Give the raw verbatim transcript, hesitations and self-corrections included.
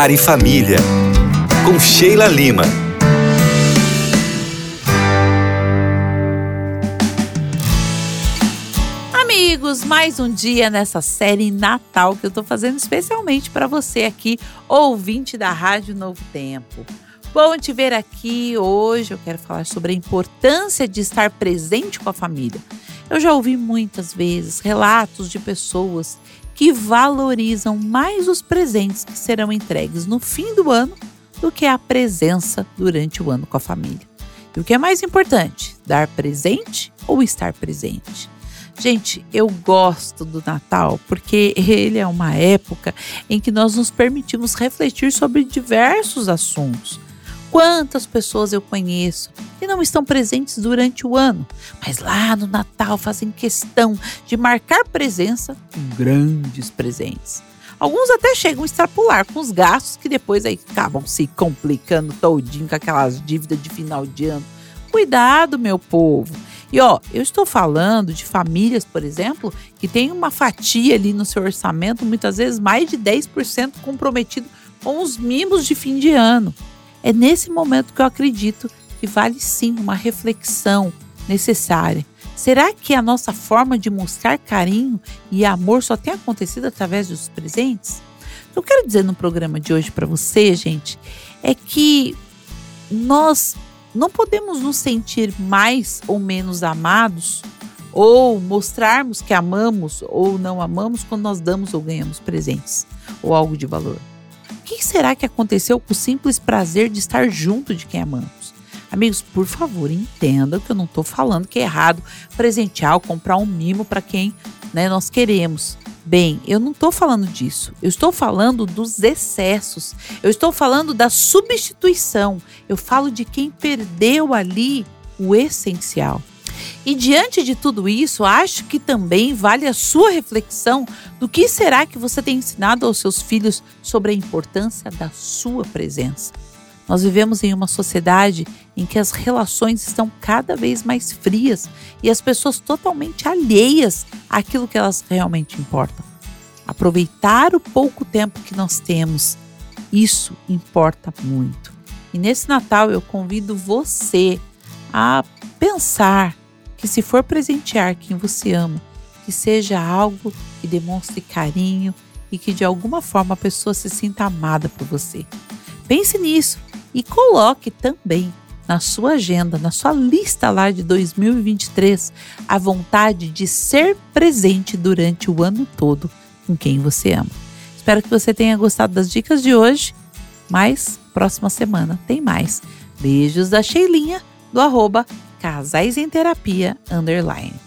Lar e Família, com Sheila Lima. Amigos, mais um dia nessa série Natal que eu tô fazendo especialmente para você aqui, ouvinte da Rádio Novo Tempo. Bom te ver aqui. Hoje eu quero falar sobre a importância de estar presente com a família. Eu já ouvi muitas vezes relatos de pessoas que valorizam mais os presentes que serão entregues no fim do ano do que a presença durante o ano com a família. E o que é mais importante, dar presente ou estar presente? Gente, eu gosto do Natal porque ele é uma época em que nós nos permitimos refletir sobre diversos assuntos. Quantas pessoas eu conheço que não estão presentes durante o ano, mas lá no Natal fazem questão de marcar presença com grandes presentes. Alguns até chegam a extrapolar com os gastos que depois aí acabam se complicando todinho com aquelas dívidas de final de ano. Cuidado, meu povo! E ó, eu estou falando de famílias, por exemplo, que tem uma fatia ali no seu orçamento, muitas vezes mais de dez por cento comprometido com os mimos de fim de ano. É nesse momento que eu acredito que vale sim uma reflexão necessária. Será que a nossa forma de mostrar carinho e amor só tem acontecido através dos presentes? O que eu quero dizer no programa de hoje para você, gente, é que nós não podemos nos sentir mais ou menos amados ou mostrarmos que amamos ou não amamos quando nós damos ou ganhamos presentes ou algo de valor. O que será que aconteceu com o simples prazer de estar junto de quem amamos? Amigos, por favor, entendam que eu não estou falando que é errado presentear ou comprar um mimo para quem, né, nós queremos. Bem, eu não estou falando disso. Eu estou falando dos excessos. Eu estou falando da substituição. Eu falo de quem perdeu ali o essencial. E diante de tudo isso, acho que também vale a sua reflexão do que será que você tem ensinado aos seus filhos sobre a importância da sua presença. Nós vivemos em uma sociedade em que as relações estão cada vez mais frias e as pessoas totalmente alheias àquilo que elas realmente importam. Aproveitar o pouco tempo que nós temos, isso importa muito. E nesse Natal eu convido você a pensar que se for presentear quem você ama, que seja algo que demonstre carinho e que de alguma forma a pessoa se sinta amada por você. Pense nisso e coloque também na sua agenda, na sua lista lá de dois mil e vinte e três, a vontade de ser presente durante o ano todo com quem você ama. Espero que você tenha gostado das dicas de hoje, mas próxima semana tem mais. Beijos da Sheilinha, do arroba Casais em Terapia, underline.